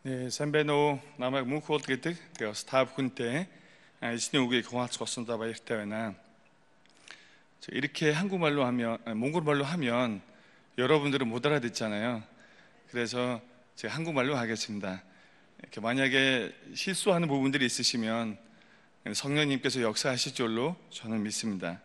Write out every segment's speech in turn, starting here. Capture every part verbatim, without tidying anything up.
Nee, zijn bij nou namelijk moe gehoord gitu, ke staf 군때 이스니우게 공화쳤습니다. 바 이때나 이렇게 한국말로 하면 몽골말로 하면 여러분들은 못 알아듣잖아요. 그래서 제가 한국말로 하겠습니다. 이렇게 만약에 실수하는 부분들이 있으시면 성령님께서 역사하실 줄로 저는 믿습니다.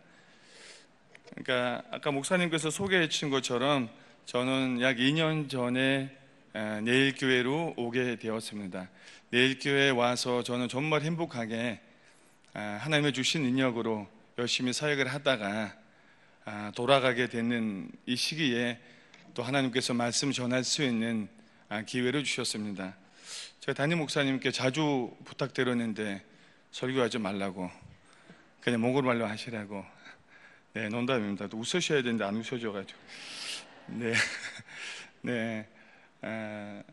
그러니까 아까 목사님께서 소개해 주신 것처럼 저는 약 이 년 전에 내일교회로 오게 되었습니다. 내일교회에 와서 저는 정말 행복하게 하나님의 주신 인력으로 열심히 사역을 하다가 돌아가게 되는 이 시기에 또 하나님께서 말씀 전할 수 있는 기회를 주셨습니다. 제가 담임 목사님께 자주 부탁드렸는데 설교하지 말라고, 그냥 몽골말로 하시라고. 네, 농담입니다. 또 웃으셔야 되는데 안 웃어줘가지고. 네, 네. 아,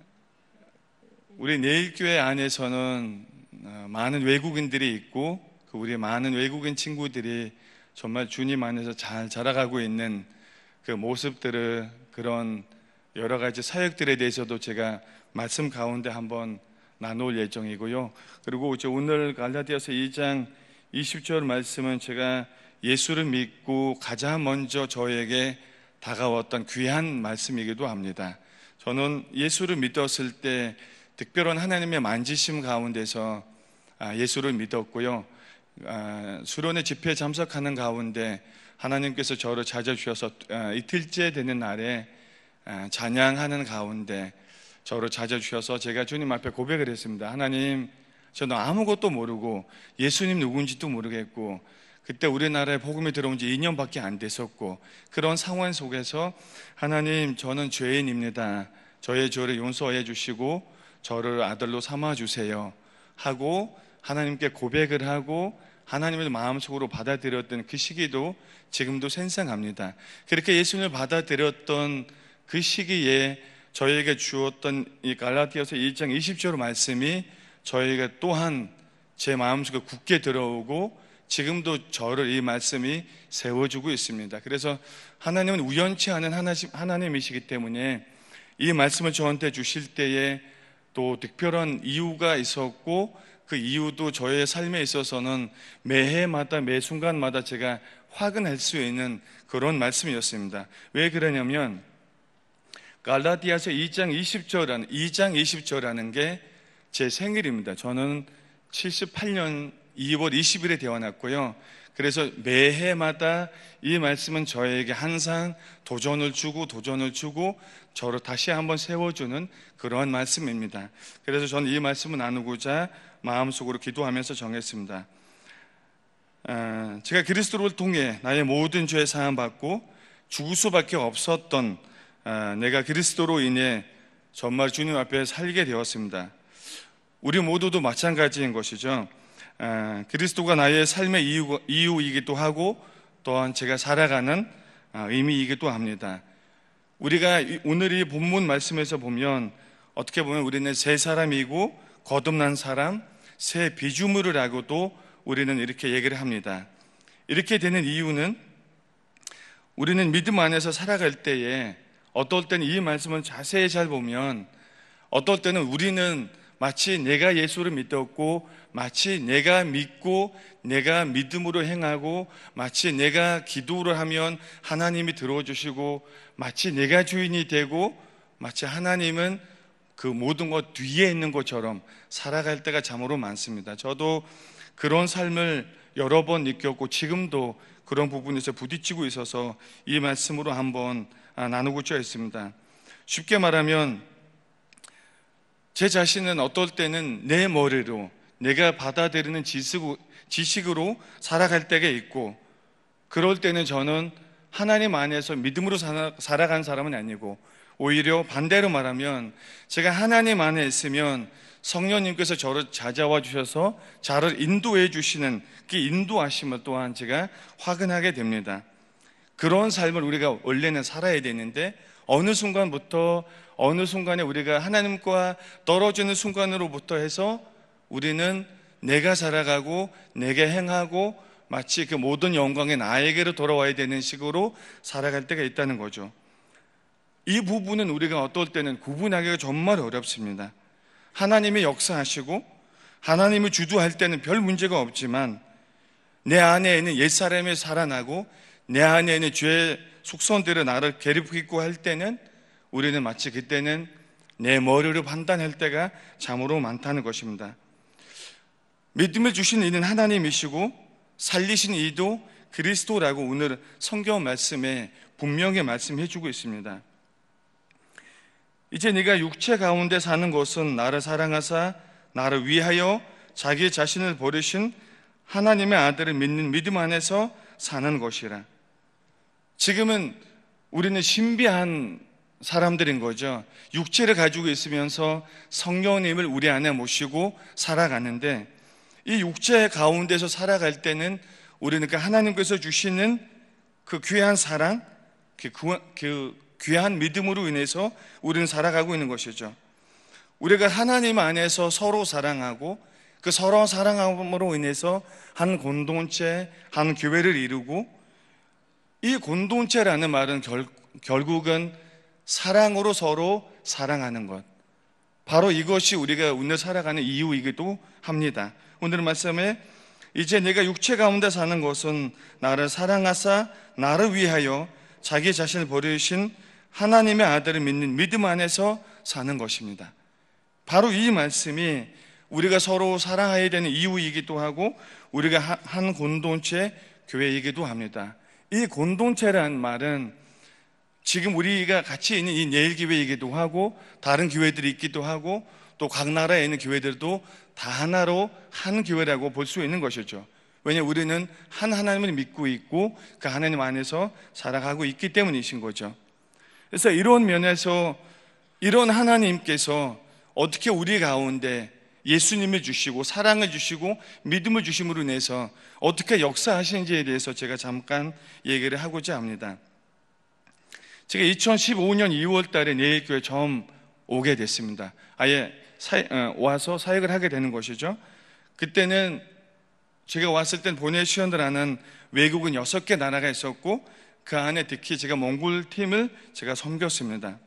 우리 내일교회 안에서는 많은 외국인들이 있고, 우리 많은 외국인 친구들이 정말 주님 안에서 잘 자라가고 있는 그 모습들을, 그런 여러 가지 사역들에 대해서도 제가 말씀 가운데 한번 나눌 예정이고요. 그리고 이제 오늘 갈라디아서 이 장 이십 절 말씀은 제가 예수를 믿고 가장 먼저 저에게 다가왔던 귀한 말씀이기도 합니다. 저는 예수를 믿었을 때 특별한 하나님의 만지심 가운데서 예수를 믿었고요. 수련회 집회에 참석하는 가운데 하나님께서 저를 찾아주셔서 이틀째 되는 날에 찬양하는 가운데 저를 찾아주셔서 제가 주님 앞에 고백을 했습니다. 하나님, 저는 아무것도 모르고 예수님 누군지도 모르겠고, 그때 우리나라에 복음이 들어온 지 이 년밖에 안 됐었고, 그런 상황 속에서 하나님, 저는 죄인입니다. 저의 죄를 용서해 주시고 저를 아들로 삼아 주세요 하고 하나님께 고백을 하고 하나님을 마음속으로 받아들였던 그 시기도 지금도 생생합니다. 그렇게 예수님을 받아들였던 그 시기에 저에게 주었던 이 갈라디아서 이 장 이십 절 말씀이 저에게 또한 제 마음속에 굳게 들어오고 지금도 저를 이 말씀이 세워주고 있습니다. 그래서 하나님은 우연치 않은 하나님이시기 때문에 이 말씀을 저한테 주실 때에 또 특별한 이유가 있었고, 그 이유도 저의 삶에 있어서는 매해마다 매 순간마다 제가 확인할 수 있는 그런 말씀이었습니다. 왜 그러냐면 갈라디아서 이 장 이십 절라는 이 장 이십 절라는 게 제 생일입니다. 저는 칠십팔 년 이월 이십일에 태어났고요. 그래서 매해마다 이 말씀은 저에게 항상 도전을 주고 도전을 주고 저를 다시 한번 세워주는 그런 말씀입니다. 그래서 저는 이 말씀을 나누고자 마음속으로 기도하면서 정했습니다. 제가 그리스도를 통해 나의 모든 죄 사함 받고 죽을 수밖에 없었던 내가 그리스도로 인해 정말 주님 앞에 살게 되었습니다. 우리 모두도 마찬가지인 것이죠. 그리스도가 나의 삶의 이유, 이유이기도 하고 또한 제가 살아가는 의미이기도 합니다. 우리가 오늘 이 본문 말씀에서 보면 어떻게 보면 우리는 새 사람이고 거듭난 사람, 새 피조물이라고도 우리는 이렇게 얘기를 합니다. 이렇게 되는 이유는 우리는 믿음 안에서 살아갈 때에 어떨 때는 이 말씀을 자세히 잘 보면 어떨 때는 우리는 마치 내가 예수를 믿었고 마치 내가 믿고 내가 믿음으로 행하고 마치 내가 기도를 하면 하나님이 들어주시고 마치 내가 주인이 되고 마치 하나님은 그 모든 것 뒤에 있는 것처럼 살아갈 때가 참으로 많습니다. 저도 그런 삶을 여러 번 느꼈고 지금도 그런 부분에서 부딪히고 있어서 이 말씀으로 한번 나누고자 했습니다. 쉽게 말하면 제 자신은 어떨 때는 내 머리로 내가 받아들이는 지식으로 살아갈 때가 있고, 그럴 때는 저는 하나님 안에서 믿음으로 살아간 사람은 아니고 오히려 반대로 말하면 제가 하나님 안에 있으면 성령님께서 저를 찾아와 주셔서 저를 인도해 주시는 그 인도하심을 또한 제가 확인하게 됩니다. 그런 삶을 우리가 원래는 살아야 되는데 어느 순간부터 어느 순간에 우리가 하나님과 떨어지는 순간으로부터 해서 우리는 내가 살아가고 내가 행하고 마치 그 모든 영광이 나에게로 돌아와야 되는 식으로 살아갈 때가 있다는 거죠. 이 부분은 우리가 어떨 때는 구분하기가 정말 어렵습니다. 하나님이 역사하시고 하나님이 주도할 때는 별 문제가 없지만 내 안에 있는 옛사람이 살아나고 내 안에 있는 죄의 속성들을 나를 괴롭히고 할 때는 우리는 마치 그때는 내 머리로 판단할 때가 참으로 많다는 것입니다. 믿음을 주신 이는 하나님이시고 살리신 이도 그리스도라고 오늘 성경 말씀에 분명히 말씀해 주고 있습니다. 이제 네가 육체 가운데 사는 것은 나를 사랑하사 나를 위하여 자기 자신을 버리신 하나님의 아들을 믿는 믿음 안에서 사는 것이라. 지금은 우리는 신비한 사람들인 거죠. 육체를 가지고 있으면서 성령님을 우리 안에 모시고 살아가는데 이 육체 가운데서 살아갈 때는 우리는 그 하나님께서 주시는 그 귀한 사랑, 그, 그 귀한 믿음으로 인해서 우리는 살아가고 있는 것이죠. 우리가 하나님 안에서 서로 사랑하고 그 서로 사랑함으로 인해서 한 공동체, 한 교회를 이루고 이 공동체라는 말은 결, 결국은 사랑으로 서로 사랑하는 것. 바로 이것이 우리가 오늘 살아가는 이유이기도 합니다. 오늘 말씀에 이제 내가 육체 가운데 사는 것은 나를 사랑하사 나를 위하여 자기 자신을 버리신 하나님의 아들을 믿는 믿음 안에서 사는 것입니다. 바로 이 말씀이 우리가 서로 사랑해야 되는 이유이기도 하고 우리가 한 공동체 교회이기도 합니다. 이 공동체라는 말은 지금 우리가 같이 있는 이 내일교회이기도 하고 다른 교회들이 있기도 하고 또 각 나라에 있는 교회들도 다 하나로 한 교회라고 볼 수 있는 것이죠. 왜냐하면 우리는 한 하나님을 믿고 있고 그 하나님 안에서 살아가고 있기 때문이신 거죠. 그래서 이런 면에서 이런 하나님께서 어떻게 우리 가운데 예수님을 주시고 사랑을 주시고 믿음을 주심으로 인해서 어떻게 역사하시는지에 대해서 제가 잠깐 얘기를 하고자 합니다. 제가 이천십오 년 이월 달에 내일교회 처음 오게 됐습니다. 아예 사, 어, 와서 사역을 하게 되는 것이죠. 그때는 제가 왔을 땐 보네시언이라는 외국은 여섯 개 나라가 있었고 그 안에 특히 제가 몽골 팀을 제가 섬겼습니다.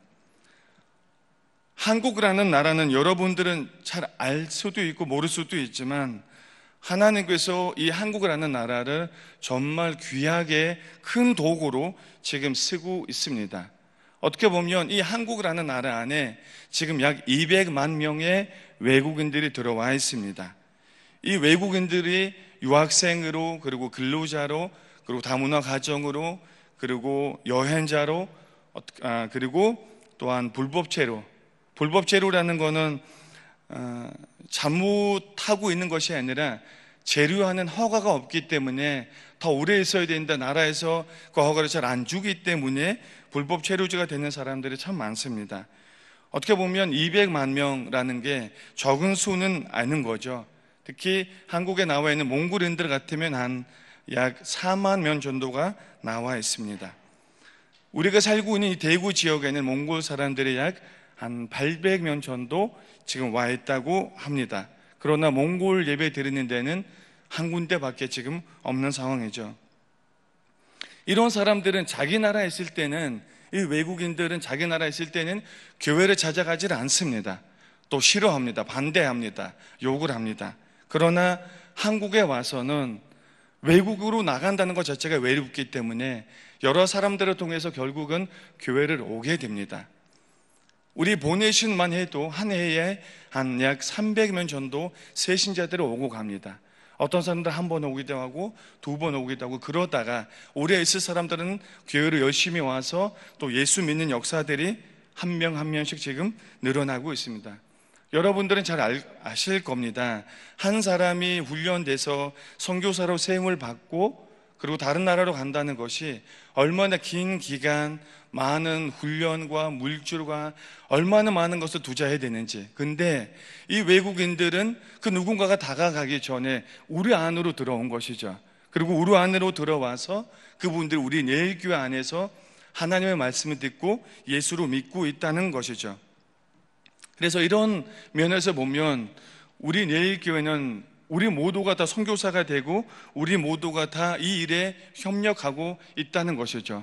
한국이라는 나라는 여러분들은 잘 알 수도 있고 모를 수도 있지만 하나님께서 이 한국이라는 나라를 정말 귀하게 큰 도구로 지금 쓰고 있습니다. 어떻게 보면 이 한국이라는 나라 안에 지금 약 이백만 명의 외국인들이 들어와 있습니다. 이 외국인들이 유학생으로 그리고 근로자로 그리고 다문화 가정으로 그리고 여행자로 아, 그리고 또한 불법체로 불법체로라는 거는 어, 잘못하고 있는 것이 아니라 체류하는 허가가 없기 때문에 더 오래 있어야 된다. 나라에서 그 허가를 잘 안 주기 때문에 불법 체류자가 되는 사람들이 참 많습니다. 어떻게 보면 이백만 명라는 게 적은 수는 아닌 거죠. 특히 한국에 나와 있는 몽골인들 같으면 한 약 사만 명 정도가 나와 있습니다. 우리가 살고 있는 이 대구 지역에는 몽골 사람들이 약 한 팔백 명 정도 지금 와 있다고 합니다. 그러나 몽골 예배 드리는 데는 한 군데밖에 지금 없는 상황이죠. 이런 사람들은 자기 나라에 있을 때는 이 외국인들은 자기 나라에 있을 때는 교회를 찾아가질 않습니다. 또 싫어합니다. 반대합니다. 욕을 합니다. 그러나 한국에 와서는 외국으로 나간다는 것 자체가 외롭기 때문에 여러 사람들을 통해서 결국은 교회를 오게 됩니다. 우리 보내신만 해도 한 해에 한 약 삼백 명 정도 새신자들이 오고 갑니다. 어떤 사람들 한 번 오기도 하고 두 번 오기도 하고 그러다가 오래 있을 사람들은 교회로 열심히 와서 또 예수 믿는 역사들이 한 명 한 명씩 지금 늘어나고 있습니다. 여러분들은 잘 알, 아실 겁니다. 한 사람이 훈련돼서 선교사로 세움을 받고 그리고 다른 나라로 간다는 것이 얼마나 긴 기간 많은 훈련과 물질과 얼마나 많은 것을 투자해야 되는지. 근데 이 외국인들은 그 누군가가 다가가기 전에 우리 안으로 들어온 것이죠. 그리고 우리 안으로 들어와서 그분들이 우리 내일교회 안에서 하나님의 말씀을 듣고 예수로 믿고 있다는 것이죠. 그래서 이런 면에서 보면 우리 내일교회는 우리 모두가 다 선교사가 되고 우리 모두가 다 이 일에 협력하고 있다는 것이죠.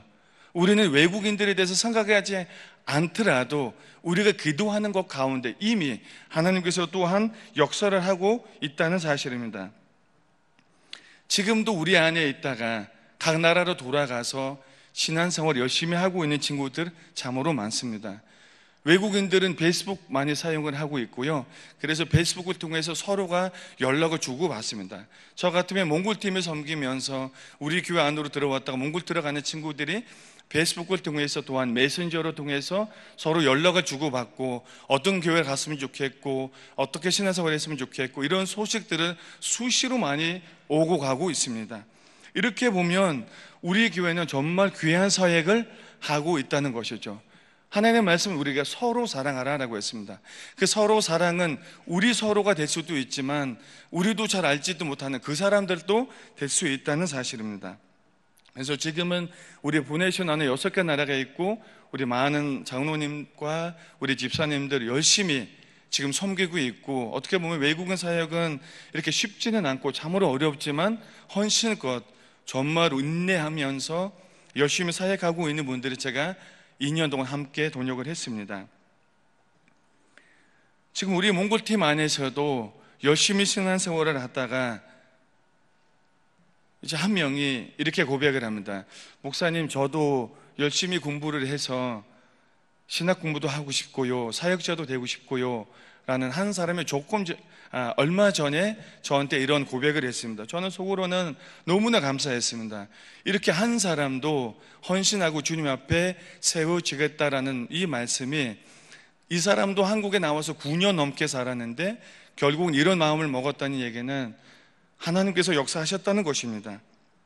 우리는 외국인들에 대해서 생각하지 않더라도 우리가 기도하는 것 가운데 이미 하나님께서 또한 역사를 하고 있다는 사실입니다. 지금도 우리 안에 있다가 각 나라로 돌아가서 신앙생활 열심히 하고 있는 친구들 참으로 많습니다. 외국인들은 페이스북 많이 사용을 하고 있고요. 그래서 페이스북을 통해서 서로가 연락을 주고받습니다. 저 같으면 몽골팀에 섬기면서 우리 교회 안으로 들어왔다가 몽골 들어가는 친구들이 페이스북을 통해서 또한 메신저로 통해서 서로 연락을 주고받고 어떤 교회 갔으면 좋겠고 어떻게 신앙생활 했으면 좋겠고 이런 소식들을 수시로 많이 오고 가고 있습니다. 이렇게 보면 우리 교회는 정말 귀한 사역을 하고 있다는 것이죠. 하나님의 말씀은 우리가 서로 사랑하라라고 했습니다. 그 서로 사랑은 우리 서로가 될 수도 있지만 우리도 잘 알지도 못하는 그 사람들도 될 수 있다는 사실입니다. 그래서 지금은 우리 보내신 안에 여섯 개 나라가 있고 우리 많은 장로님과 우리 집사님들 열심히 지금 섬기고 있고, 어떻게 보면 외국인 사역은 이렇게 쉽지는 않고 참으로 어렵지만 헌신껏 정말 인내하면서 열심히 사역하고 있는 분들이 제가 이 년 동안 함께 동역을 했습니다. 지금 우리 몽골팀 안에서도 열심히 신앙생활을 하다가 이제 한 명이 이렇게 고백을 합니다. 목사님, 저도 열심히 공부를 해서 신학 공부도 하고 싶고요, 사역자도 되고 싶고요 라는 한 사람이 조금 아, 얼마 전에 저한테 이런 고백을 했습니다. 저는 속으로는 너무나 감사했습니다. 이렇게 한 사람도 헌신하고 주님 앞에 세워지겠다라는 이 말씀이, 이 사람도 한국에 나와서 구 년 넘게 살았는데 결국은 이런 마음을 먹었다는 얘기는 하나님께서 역사하셨다는 것입니다.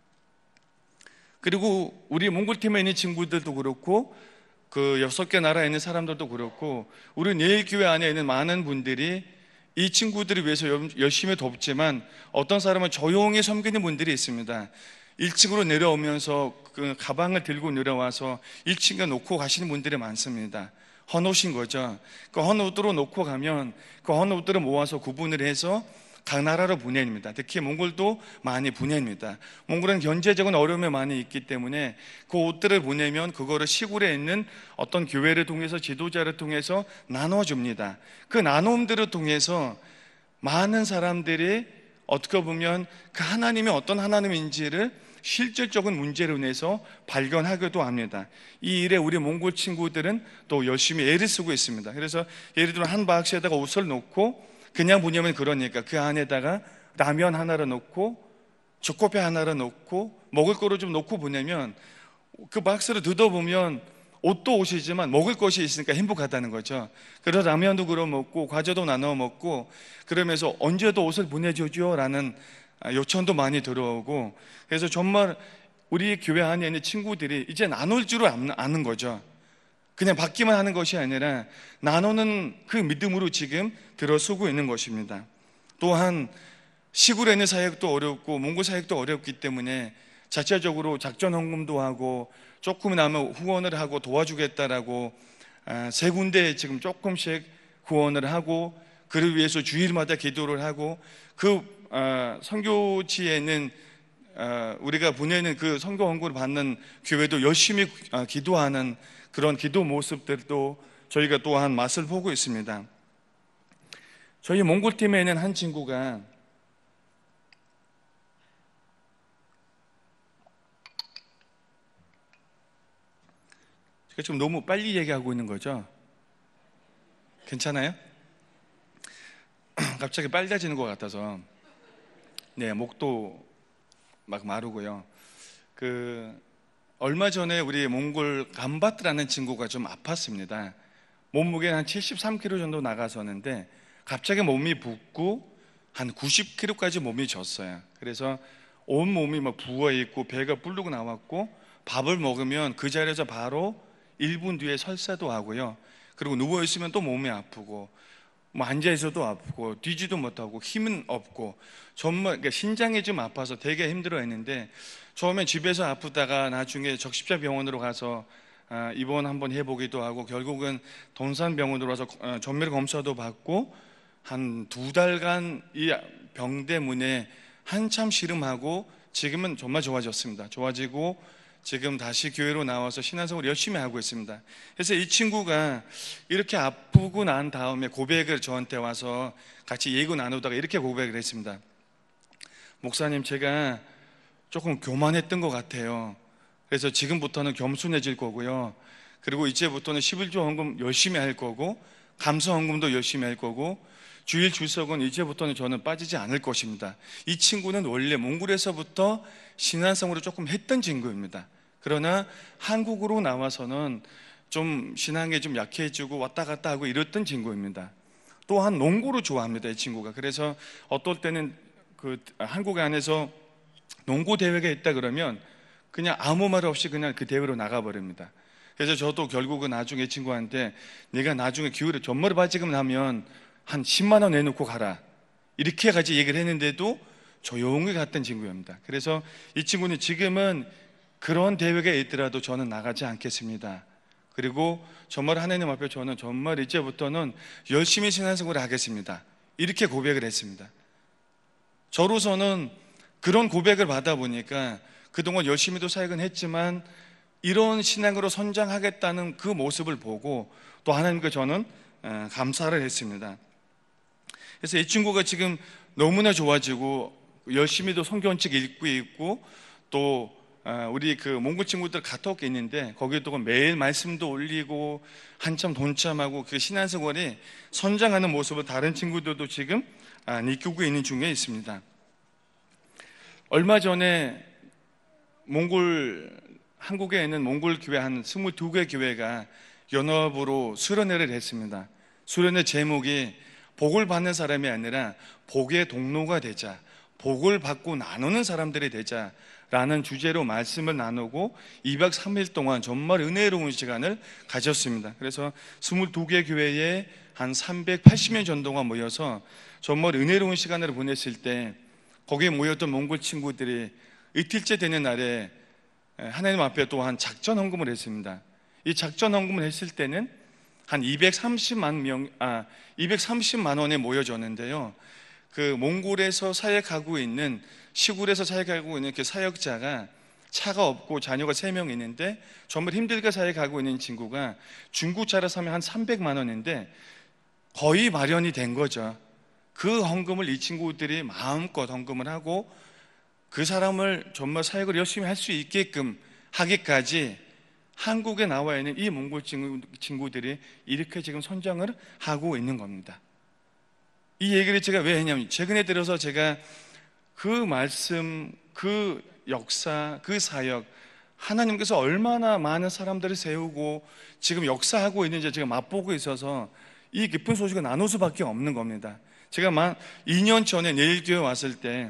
그리고 우리 몽골팀에 있는 친구들도 그렇고 그 여섯 개 나라에 있는 사람들도 그렇고 우리 내일 교회 안에 있는 많은 분들이 이 친구들을 위해서 열심히 돕지만 어떤 사람은 조용히 섬기는 분들이 있습니다. 일 층으로 내려오면서 그 가방을 들고 내려와서 일 층에 놓고 가시는 분들이 많습니다. 헌옷인 거죠. 그 헌옷으로 놓고 가면 그 헌옷들을 모아서 구분을 해서 각 나라로 보냅니다. 특히 몽골도 많이 보냅니다. 몽골은 경제적인 어려움이 많이 있기 때문에 그 옷들을 보내면 그거를 시골에 있는 어떤 교회를 통해서 지도자를 통해서 나눠줍니다. 그 나눔들을 통해서 많은 사람들이 어떻게 보면 그 하나님이 어떤 하나님인지를 실질적인 문제로 인해서 발견하기도 합니다. 이 일에 우리 몽골 친구들은 또 열심히 애를 쓰고 있습니다. 그래서 예를 들어 한 박스에다가 옷을 놓고 그냥 보내면 그러니까 그 안에다가 라면 하나를 넣고 초코페 하나를 넣고 먹을 거를 좀 넣고 보내면 그 박스를 뜯어보면 옷도 옷이지만 먹을 것이 있으니까 행복하다는 거죠. 그래서 라면도 그러 먹고 과자도 나눠 먹고 그러면서 언제도 옷을 보내줘요 라는 요청도 많이 들어오고, 그래서 정말 우리 교회 안에 있는 친구들이 이제 나눌 줄 아는 거죠. 그냥 받기만 하는 것이 아니라 나누는 그 믿음으로 지금 들어서고 있는 것입니다. 또한 시골에 있는 사역도 어렵고 몽골 사역도 어렵기 때문에 자체적으로 작전 헌금도 하고 조금 나면 후원을 하고 도와주겠다라고 세 군데 지금 조금씩 후원을 하고 그를 위해서 주일마다 기도를 하고 그 선교지에 있는 우리가 보내는 그 선교 헌금을 받는 교회도 열심히 기도하는 그런 기도 모습들도 저희가 또한 맛을 보고 있습니다. 저희 몽골팀에 있는 한 친구가 제가 지금 너무 빨리 얘기하고 있는 거죠? 괜찮아요? 갑자기 빨라지는 것 같아서. 네, 목도 막 마르고요. 그 얼마 전에 우리 몽골 감바트라는 친구가 좀 아팠습니다. 몸무게는 한 칠십삼 킬로그램 정도 나가서는데 갑자기 몸이 붓고 한 구십 킬로그램까지 몸이 졌어요. 그래서 온 몸이 막 부어있고 배가 불르고 나왔고 밥을 먹으면 그 자리에서 바로 일 분 뒤에 설사도 하고요. 그리고 누워있으면 또 몸이 아프고 뭐 앉아있어도 아프고 뛰지도 못하고 힘은 없고 정말 그러니까 신장이 좀 아파서 되게 힘들어했는데 처음엔 집에서 아프다가 나중에 적십자병원으로 가서 입원 한번 해보기도 하고 결국은 동산병원으로 가서 전멸 검사도 받고 한 두 달간 이 병 때문에 한참 씨름하고 지금은 정말 좋아졌습니다. 좋아지고 지금 다시 교회로 나와서 신앙생활을 열심히 하고 있습니다. 그래서 이 친구가 이렇게 아프고 난 다음에 고백을 저한테 와서 같이 얘기 나누다가 이렇게 고백을 했습니다. 목사님, 제가 조금 교만했던 것 같아요. 그래서 지금부터는 겸손해질 거고요. 그리고 이제부터는 십일조 헌금 열심히 할 거고, 감사 헌금도 열심히 할 거고, 주일 주석은 이제부터는 저는 빠지지 않을 것입니다. 이 친구는 원래 몽골에서부터 신앙생활을 조금 했던 친구입니다. 그러나 한국으로 나와서는 좀 신앙에 좀 약해지고 왔다 갔다 하고 이랬던 친구입니다. 또한 농구를 좋아합니다, 이 친구가. 그래서 어떨 때는 그 한국 안에서 농구 대회가 있다 그러면 그냥 아무 말 없이 그냥 그 대회로 나가버립니다. 그래서 저도 결국은 나중에 이 친구한테 내가 나중에 기회를 전머리 빠지고 나면 한 십만 원 내놓고 가라, 이렇게 같이 얘기를 했는데도 조용히 갔던 친구입니다. 그래서 이 친구는 지금은 그런 대회가 있더라도 저는 나가지 않겠습니다. 그리고 정말 하나님 앞에 저는 정말 이제부터는 열심히 신앙생활을 하겠습니다, 이렇게 고백을 했습니다. 저로서는 그런 고백을 받아 보니까 그동안 열심히도 사역은 했지만 이런 신앙으로 선장하겠다는 그 모습을 보고 또 하나님께 저는 감사를 했습니다. 그래서 이 친구가 지금 너무나 좋아지고 열심히도 성경책 읽고 있고, 또 우리 그 몽골 친구들 카톡이 있는데 거기도 매일 말씀도 올리고 한참 동참하고 그 신앙생활이 선장하는 모습을 다른 친구들도 지금 느끼고 있는 중에 있습니다. 얼마 전에 몽골 한국에 있는 몽골 교회 한 스물두 개 교회가 연합으로 수련회를 했습니다. 수련회 제목이 복을 받는 사람이 아니라 복의 동로가 되자, 복을 받고 나누는 사람들이 되자라는 주제로 말씀을 나누고 이박 삼일 동안 정말 은혜로운 시간을 가졌습니다. 그래서 스물두 개 교회에 한 삼백팔십 명 정도가 모여서 정말 은혜로운 시간을 보냈을 때 거기에 모였던 몽골 친구들이 이틀째 되는 날에 하나님 앞에 또한 작전 헌금을 했습니다. 이 작전 헌금을 했을 때는 한 이백삼십만 명, 아, 이백삼십만 원에 모여졌는데요. 그 몽골에서 사역하고 있는, 시골에서 사역하고 있는 그 사역자가 차가 없고 자녀가 세 명 있는데 정말 힘들게 사역하고 있는 친구가 중고차를 사면 한 삼백만 원인데 거의 마련이 된 거죠. 그 헌금을 이 친구들이 마음껏 헌금을 하고 그 사람을 정말 사역을 열심히 할 수 있게끔 하기까지 한국에 나와 있는 이 몽골 친구들이 이렇게 지금 선장을 하고 있는 겁니다. 이 얘기를 제가 왜 했냐면, 최근에 들어서 제가 그 말씀, 그 역사, 그 사역, 하나님께서 얼마나 많은 사람들을 세우고 지금 역사하고 있는지 제가 맛보고 있어서 이 기쁜 소식을 나눌 수밖에 없는 겁니다. 제가 만 이 년 전에 내일교회 왔을 때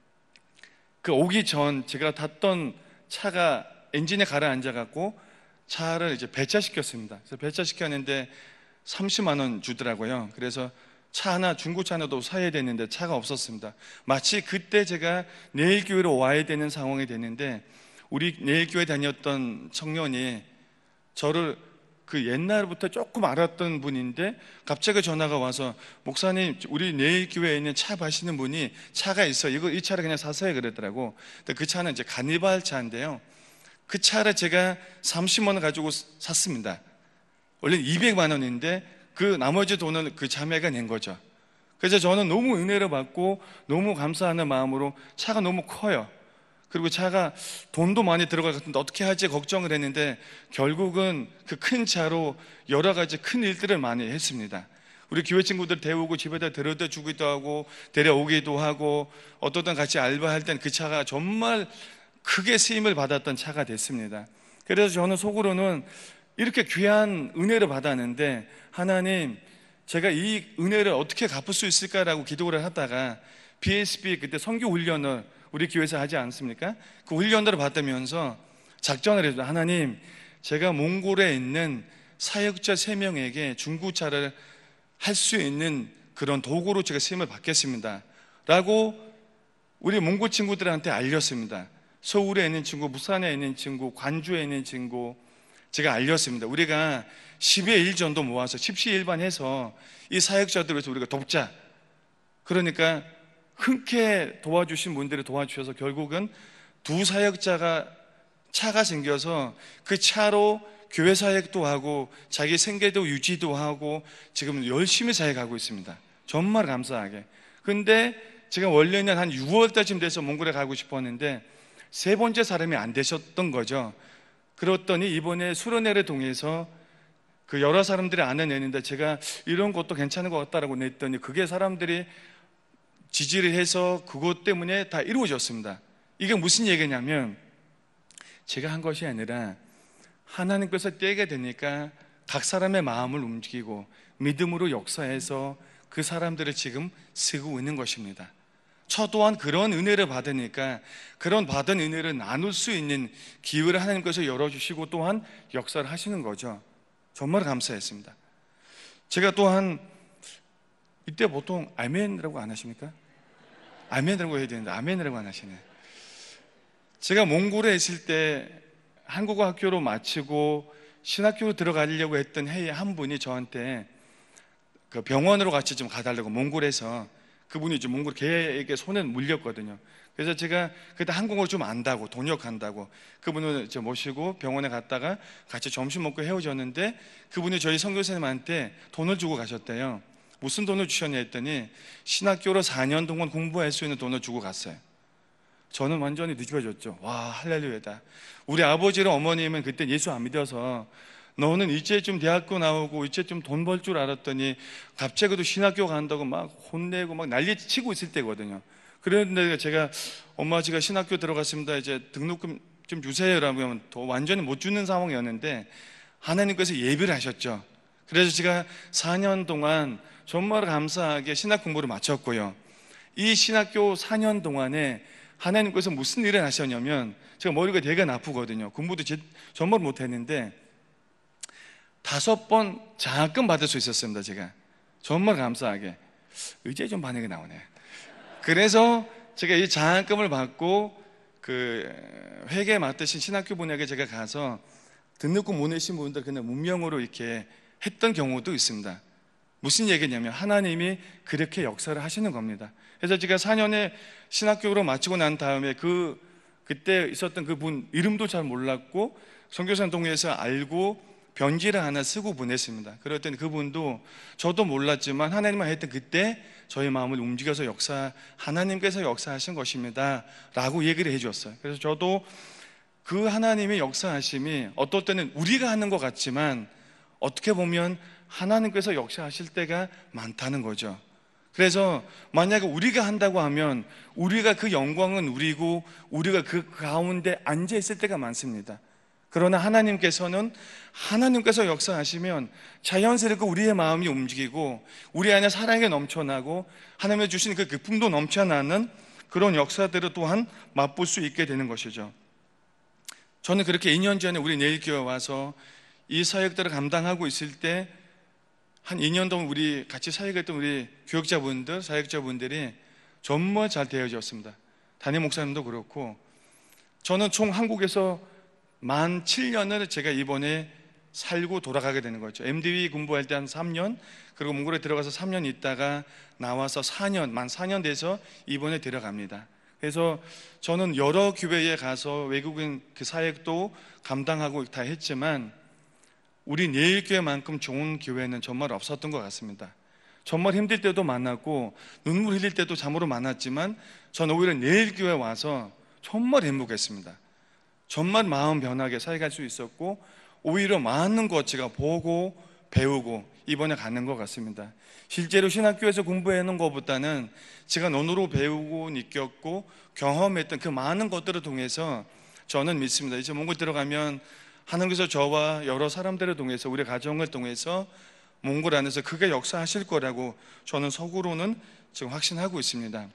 그 오기 전 제가 탔던 차가 엔진에 가라앉아갖고 차를 이제 배차시켰습니다. 그래서 배차시켰는데 삼십만 원 주더라고요. 그래서 차 하나, 중고차 하나도 사야 되는데 차가 없었습니다. 마치 그때 제가 내일교회로 와야 되는 상황이 됐는데 우리 내일교회 다녔던 청년이 저를 그 옛날부터 조금 알았던 분인데 갑자기 전화가 와서, 목사님, 우리 내일교회에 있는 차 파시는 분이 차가 있어, 이거 이 차를 그냥 사세요 그랬더라고. 근데 그 차는 이제 가니발 차인데요, 그 차를 제가 삼십만 원 가지고 샀습니다. 원래 이백만 원인데 그 나머지 돈은 그 자매가 낸 거죠. 그래서 저는 너무 은혜를 받고 너무 감사하는 마음으로, 차가 너무 커요. 그리고 차가 돈도 많이 들어갈 것 같은데 어떻게 하지 걱정을 했는데 결국은 그 큰 차로 여러 가지 큰 일들을 많이 했습니다. 우리 교회 친구들 데우고 집에다 데려다 주기도 하고 데려오기도 하고, 어떤 땐 같이 알바할 땐 그 차가 정말 크게 쓰임을 받았던 차가 됐습니다. 그래서 저는 속으로는 이렇게 귀한 은혜를 받았는데, 하나님, 제가 이 은혜를 어떻게 갚을 수 있을까라고 기도를 하다가 비에스비 그때 선교 훈련을 우리 교회에서 하지 않습니까? 그 훈련들을 받으면서 작전을 해서, 하나님, 제가 몽골에 있는 사역자 세 명에게 중고차를 할 수 있는 그런 도구로 제가 쓰임을 받겠습니다 라고 우리 몽골 친구들한테 알렸습니다. 서울에 있는 친구, 부산에 있는 친구, 관주에 있는 친구, 제가 알렸습니다. 우리가 십의 일 정도 모아서 십시일반해서 이 사역자들을 위해서 우리가 돕자. 그러니까 흔쾌 도와주신 분들이 도와주셔서 결국은 두 사역자가 차가 생겨서 그 차로 교회 사역도 하고 자기 생계도 유지도 하고 지금 열심히 사역하고 있습니다. 정말 감사하게. 근데 제가 원래는 한 유월 달쯤 돼서 몽골에 가고 싶었는데 세 번째 사람이 안 되셨던 거죠. 그랬더니 이번에 수련회를 통해서 그 여러 사람들이 안을 내는데 제가 이런 것도 괜찮은 것 같다라고 냈더니 그게 사람들이 지지를 해서 그것 때문에 다 이루어졌습니다. 이게 무슨 얘기냐면 제가 한 것이 아니라 하나님께서 떼게 되니까 각 사람의 마음을 움직이고 믿음으로 역사해서 그 사람들을 지금 쓰고 있는 것입니다. 저 또한 그런 은혜를 받으니까 그런 받은 은혜를 나눌 수 있는 기회를 하나님께서 열어주시고 또한 역사를 하시는 거죠. 정말 감사했습니다. 제가 또한 이때 보통 아멘이라고 안 하십니까? 아멘이라고 해야 되는데 아멘이라고 안 하시네. 제가 몽골에 있을 때 한국어 학교로 마치고 신학교로 들어가려고 했던 해에 한 분이 저한테 그 병원으로 같이 좀 가달라고, 몽골에서 그분이 좀 몽골 개에게 손에 물렸거든요. 그래서 제가 그때 한국어 좀 안다고, 돈역한다고 그분을 저 모시고 병원에 갔다가 같이 점심 먹고 헤어졌는데 그분이 저희 선교사님한테 돈을 주고 가셨대요. 무슨 돈을 주셨냐 했더니 신학교로 사 년 동안 공부할 수 있는 돈을 주고 갔어요. 저는 완전히 느껴졌죠. 와, 할렐루야다. 우리 아버지랑 어머님은 그때 예수 안 믿어서 너는 이제쯤 대학교 나오고 이제쯤 돈 벌 줄 알았더니 갑자기도 신학교 간다고 막 혼내고 막 난리 치고 있을 때거든요. 그런데 제가 엄마 제가 신학교 들어갔습니다. 이제 등록금 좀 주세요라면 더 완전히 못 주는 상황이었는데 하나님께서 예비를 하셨죠. 그래서 제가 사 년 동안 정말 감사하게 신학 공부를 마쳤고요. 이 신학교 사 년 동안에 하나님께서 무슨 일을 하셨냐면 제가 머리가 되게 나쁘거든요. 공부도 정말 못했는데 다섯 번 장학금 받을 수 있었습니다. 제가 정말 감사하게. 의제 좀 반응이 나오네. 그래서 제가 이 장학금을 받고 그 회계 맡으신 신학교 분에게 제가 가서 등록금 못 내신 분들 그냥 문명으로 이렇게 했던 경우도 있습니다. 무슨 얘기냐면 하나님이 그렇게 역사를 하시는 겁니다. 그래서 제가 사 년에 신학교로 마치고 난 다음에 그 그때 있었던 그분 이름도 잘 몰랐고 선교사님 동회에서 알고 편지를 하나 쓰고 보냈습니다. 그랬더니 그분도 저도 몰랐지만 하나님만 했던 그때 저희 마음을 움직여서 역사 하나님께서 역사하신 것입니다 라고 얘기를 해주었어요. 그래서 저도 그 하나님의 역사하심이 어떨 때는 우리가 하는 것 같지만 어떻게 보면 하나님께서 역사하실 때가 많다는 거죠. 그래서 만약에 우리가 한다고 하면 우리가 그 영광은 우리고 우리가 그 가운데 앉아 있을 때가 많습니다. 그러나 하나님께서는 하나님께서 역사하시면 자연스럽게 우리의 마음이 움직이고 우리 안에 사랑이 넘쳐나고 하나님의 주신 그 기쁨도 넘쳐나는 그런 역사들을 또한 맛볼 수 있게 되는 것이죠. 저는 그렇게 이 년 전에 우리 내일교회 와서 이 사역들을 감당하고 있을 때 한 이 년 동안 우리 같이 사역했던 우리 교육자분들, 사역자분들이 정말 잘 되어졌습니다. 담임 목사님도 그렇고 저는 총 한국에서 만 칠 년을 제가 이번에 살고 돌아가게 되는 거죠. 엠디비 공부할 때 한 삼 년, 그리고 몽골에 들어가서 삼 년 있다가 나와서 사 년, 만 사 년 돼서 이번에 들어갑니다. 그래서 저는 여러 교회에 가서 외국인 그 사역도 감당하고 다 했지만 우리 내일교회만큼 좋은 교회는 정말 없었던 것 같습니다. 정말 힘들 때도 많았고 눈물 흘릴 때도 참으로 많았지만 저는 오히려 내일교회 와서 정말 행복했습니다. 정말 마음 변하게 살아갈 수 있었고 오히려 많은 것 제가 보고 배우고 이번에 가는 것 같습니다. 실제로 신학교에서 공부하는 것보다는 제가 눈으로 배우고 느꼈고 경험했던 그 많은 것들을 통해서 저는 믿습니다. 이제 몽골 들어가면 하나님께서 저와 여러 사람들을 통해서 우리 가정을 통해서 몽골 안에서 크게 역사하실 거라고 저는 속으로는 지금 확신하고 있습니다.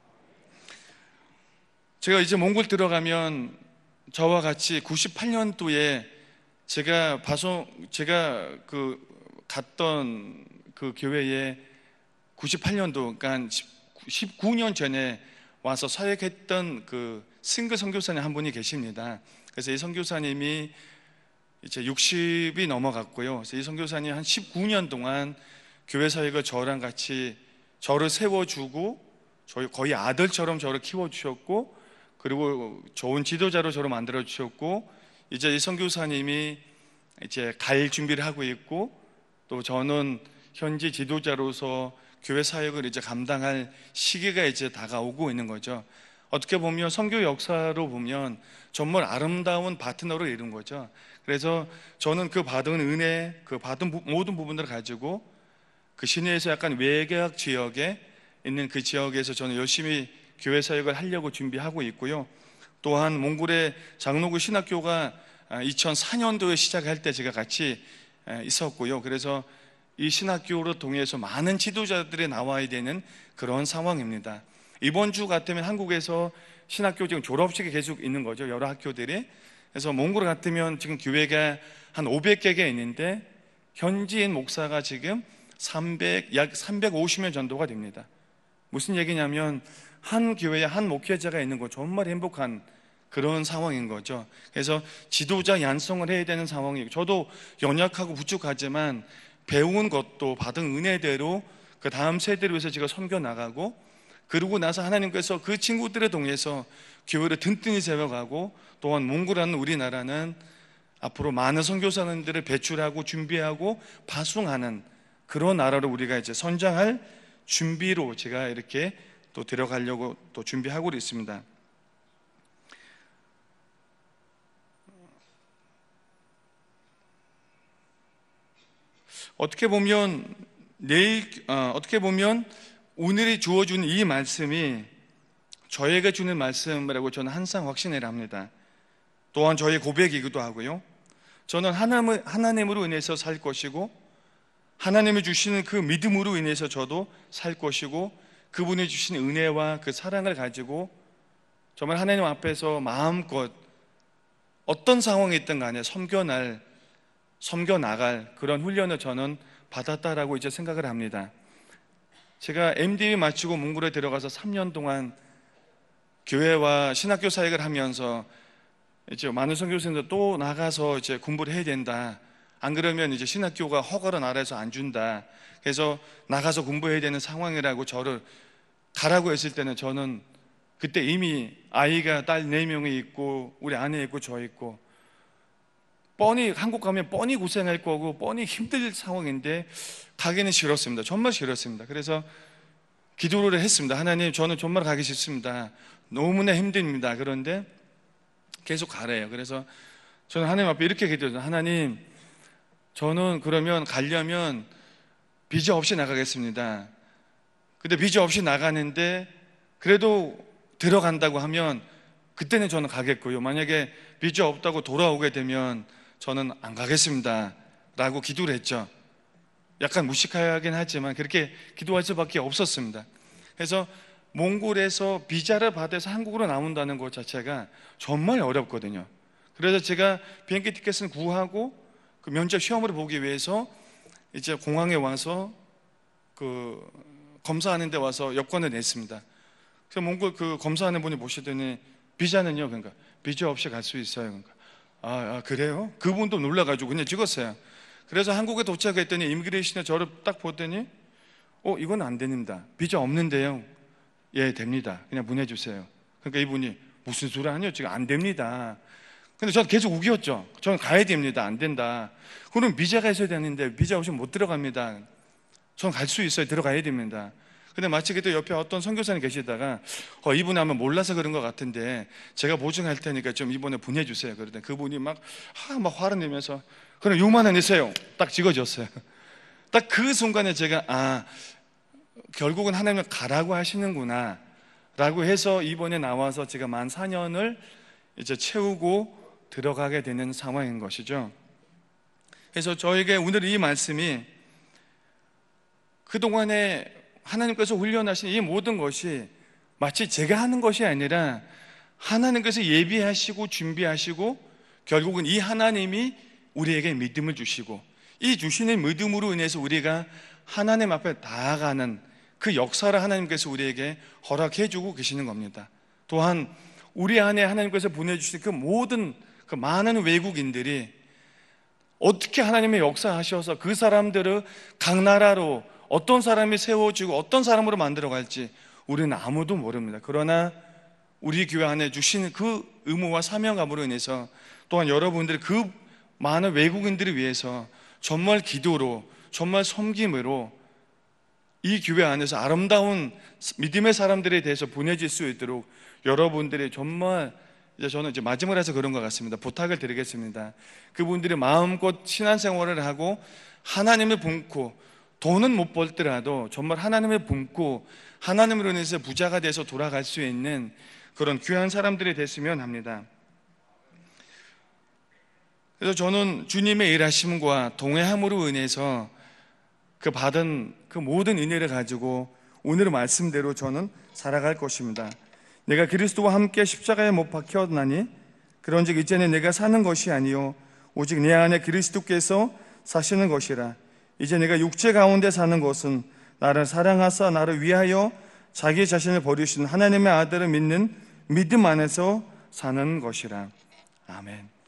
제가 이제 몽골 들어가면 저와 같이 구십팔 년도에 제가 봐서 제가 그 갔던 그 교회에 구십팔 년도 그러니까 십구 년 전에 와서 사역했던 그 싱글 선교사님 한 분이 계십니다. 그래서 이 선교사님이 이제 육십이 넘어갔고요. 그래서 이 선교사님 한 십구 년 동안 교회 사역을 저랑 같이 저를 세워주고 저희 거의 아들처럼 저를 키워주셨고 그리고 좋은 지도자로 저를 만들어 주셨고, 이제 이 선교사님이 이제 갈 준비를 하고 있고, 또 저는 현지 지도자로서 교회 사역을 이제 감당할 시기가 이제 다가오고 있는 거죠. 어떻게 보면 선교 역사로 보면 정말 아름다운 파트너를 이룬 거죠. 그래서 저는 그 받은 은혜, 그 받은 부, 모든 부분들을 가지고 그 시내에서 약간 외곽 지역에 있는 그 지역에서 저는 열심히 교회 사역을 하려고 준비하고 있고요. 또한 몽골의 장로구 신학교가 이천사 년도에 시작할 때 제가 같이 있었고요. 그래서 이 신학교를 통해서 많은 지도자들이 나와야 되는 그런 상황입니다. 이번 주 같으면 한국에서 신학교 지금 졸업식이 계속 있는 거죠. 여러 학교들이. 그래서 몽골 같으면 지금 교회가 한 오백 개가 있는데 현지인 목사가 지금 삼백, 약 삼백오십 명 정도가 됩니다. 무슨 얘기냐면 한 교회에 한 목회자가 있는 거 정말 행복한 그런 상황인 거죠. 그래서 지도자 양성을 해야 되는 상황이고, 저도 연약하고 부족하지만 배운 것도 받은 은혜대로 그 다음 세대를 위해서 제가 섬겨 나가고, 그러고 나서 하나님께서 그 친구들을 통해서 교회를 든든히 세워가고, 또한 몽골이라는 우리나라는 앞으로 많은 선교사님들을 배출하고 준비하고 파송하는 그런 나라로 우리가 이제 선장할 준비로 제가 이렇게 또 들어가려고 또 준비하고 있습니다. 어떻게 보면 내일 어, 어떻게 보면 오늘이 주어준 이 말씀이 저에게 주는 말씀이라고 저는 항상 확신을 합니다. 또한 저의 고백이기도 하고요. 저는 하나님을, 하나님으로 인해서 살 것이고, 하나님이 주시는 그 믿음으로 인해서 저도 살 것이고, 그분이 주신 은혜와 그 사랑을 가지고 정말 하나님 앞에서 마음껏 어떤 상황이 있든 간에 섬겨날, 섬겨나갈 그런 훈련을 저는 받았다라고 이제 생각을 합니다. 제가 엠디비 마치고 몽골에 들어가서 삼 년 동안 교회와 신학교 사역을 하면서 이제 많은 선교사님들 또 나가서 이제 공부를 해야 된다. 안 그러면 이제 신학교가 허가를 나라에서 안 준다. 그래서 나가서 공부해야 되는 상황이라고 저를 가라고 했을 때는 저는 그때 이미 아이가 딸 네 명이 있고 우리 아내 있고 저 있고 뻔히 한국 가면 뻔히 고생할 거고 뻔히 힘들 상황인데 가기는 싫었습니다. 정말 싫었습니다. 그래서 기도를 했습니다. 하나님, 저는 정말 가기 싫습니다. 너무나 힘듭니다. 그런데 계속 가래요. 그래서 저는 하나님 앞에 이렇게 기도했어요. 하나님, 저는 그러면 가려면 비자 없이 나가겠습니다. 근데 비자 없이 나가는데 그래도 들어간다고 하면 그때는 저는 가겠고요. 만약에 비자 없다고 돌아오게 되면 저는 안 가겠습니다 라고 기도를 했죠. 약간 무식하긴 하지만 그렇게 기도할 수밖에 없었습니다. 그래서 몽골에서 비자를 받아서 한국으로 나온다는 것 자체가 정말 어렵거든요. 그래서 제가 비행기 티켓을 구하고 그 면접 시험을 보기 위해서 이제 공항에 와서 그 검사하는 데 와서 여권을 냈습니다. 그래서 몽골 그 검사하는 분이 보시더니 비자는요? 그러니까 비자 없이 갈 수 있어요. 그러니까 아, 아 그래요? 그분도 놀라가지고 그냥 찍었어요. 그래서 한국에 도착했더니 이미그레이션에 저를 딱 보더니 어 이건 안 됩니다. 비자 없는데요. 예 됩니다. 그냥 보내주세요. 그러니까 이분이 무슨 소리 하냐 지금 안 됩니다. 근데 저는 계속 우겼죠. 저는 가야 됩니다. 안 된다. 그럼 비자가 있어야 되는데 비자 없이 못 들어갑니다. 저는 갈 수 있어요. 들어가야 됩니다. 근데 마치 그때 옆에 어떤 선교사님 계시다가 어, 이분이 아마 몰라서 그런 것 같은데 제가 보증할 테니까 좀 이번에 보내주세요. 그러더니 그분이 막, 아, 막 화를 내면서 그럼 육만 원 내세요. 딱 찍어줬어요. 딱 그 순간에 제가 아 결국은 하나님은 가라고 하시는구나 라고 해서 이번에 나와서 제가 만 사 년을 이제 채우고 들어가게 되는 상황인 것이죠. 그래서 저에게 오늘 이 말씀이 그동안에 하나님께서 훈련하신 이 모든 것이 마치 제가 하는 것이 아니라 하나님께서 예비하시고 준비하시고 결국은 이 하나님이 우리에게 믿음을 주시고 이 주시는 믿음으로 인해서 우리가 하나님 앞에 나아가는 그 역사를 하나님께서 우리에게 허락해 주고 계시는 겁니다. 또한 우리 안에 하나님께서 보내주신 그 모든 그 많은 외국인들이 어떻게 하나님의 역사하셔서 그 사람들을 각 나라로 어떤 사람이 세워지고 어떤 사람으로 만들어갈지 우리는 아무도 모릅니다. 그러나 우리 교회 안에 주신 그 의무와 사명감으로 인해서 또한 여러분들이 그 많은 외국인들을 위해서 정말 기도로, 정말 섬김으로 이 교회 안에서 아름다운 믿음의 사람들에 대해서 보내질 수 있도록 여러분들이 정말, 이제 저는 이제 마지막으로 해서 그런 것 같습니다. 부탁을 드리겠습니다. 그분들이 마음껏 신앙생활을 하고 하나님을 품고, 돈은 못 벌더라도 정말 하나님을 품고 하나님으로 인해서 부자가 돼서 돌아갈 수 있는 그런 귀한 사람들이 됐으면 합니다. 그래서 저는 주님의 일하심과 동행함으로 인해서 그 받은 그 모든 은혜를 가지고 오늘의 말씀대로 저는 살아갈 것입니다. 내가 그리스도와 함께 십자가에 못 박혔나니 그런즉 이제는 내가 사는 것이 아니요 오직 내 안에 그리스도께서 사시는 것이라. 이제 내가 육체 가운데 사는 것은 나를 사랑하사 나를 위하여 자기 자신을 버리신 하나님의 아들을 믿는 믿음 안에서 사는 것이라. 아멘.